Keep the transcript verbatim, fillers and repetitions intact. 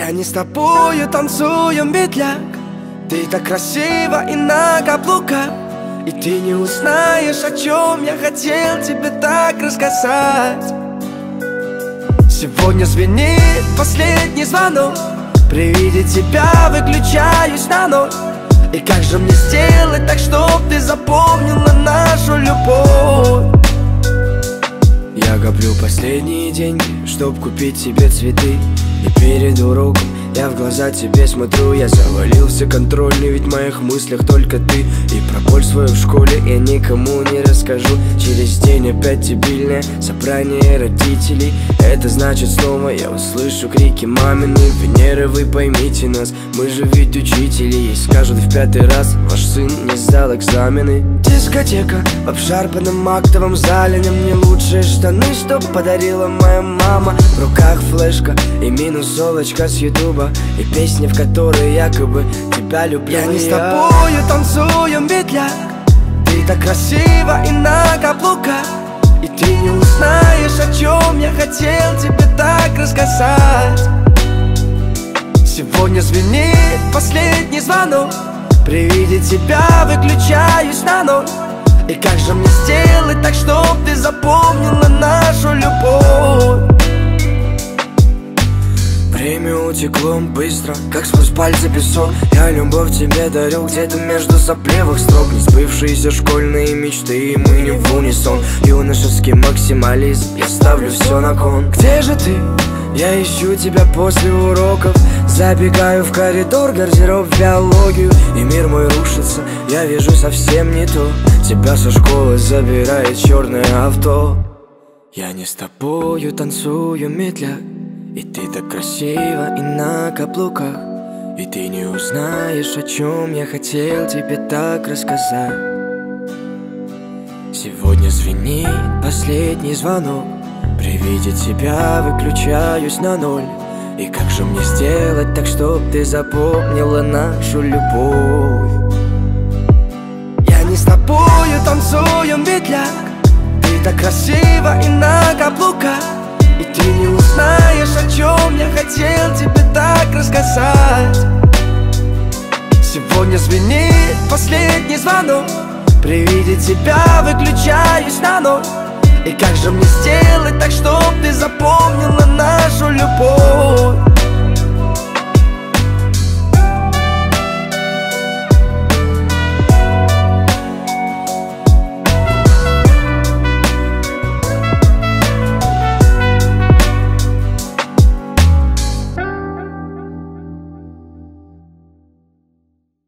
Я не с тобою танцую медляк, ты так красива и на каблуках, и ты не узнаешь, о чем я хотел тебе так рассказать. Сегодня звенит последний звонок, при виде тебя выключаюсь на ноль. И как же мне сделать так, чтоб ты запомнила нашу любовь? Я коплю последние деньги, чтоб купить себе цветы. И перед уроком я в глаза тебе смотрю. Я завалился контрольный, ведь в моих мыслях только ты. И про боль свою в школе я никому не расскажу. Через день опять дебильное собрание родителей. Это значит снова я услышу крики мамины: Венеры, вы поймите нас, мы же ведь учители. И скажут в пятый раз: ваш сын не сдал экзамены. Дискотека в обшарпанном актовом зале, на мне лучшие штаны, что подарила моя мама. В руках флешка и минусовочка с ютуба, и песни, в которые якобы тебя люблю. Я не с тобою танцую медляк, ты так красива и на каблуках, и ты не узнаешь, о чем я хотел тебе так рассказать. Сегодня звенит последний звонок, при виде тебя выключаюсь на ноль. И как же мне сделать так, чтоб ты запомнила нашу любовь? Время утекло быстро, как сквозь пальцы песок. Я любовь тебе дарю где-то между соплевых строк. Не сбывшиеся школьные мечты, и мы не в унисон. Юношеский максимализм, я ставлю все на кон. Где же ты? Я ищу тебя после уроков. Забегаю в коридор, гардероб в биологию, и мир мой рушится, я вижу совсем не то. Тебя со школы забирает черное авто. Я не с тобою танцую медляк, и ты так красива и на каблуках, и ты не узнаешь, о чем я хотел тебе так рассказать. Сегодня звенит последний звонок, при виде тебя выключаюсь на ноль. И как же мне сделать так, чтоб ты запомнила нашу любовь? Я не с тобою танцую медляк, ты так красива и на каблуках, и ты не узнаешь, о чем я хотел тебе так рассказать. Сегодня звенит последний звонок, при виде тебя выключаюсь на ноль. И как же мне сделать так, чтоб ты запомнила нашу любовь?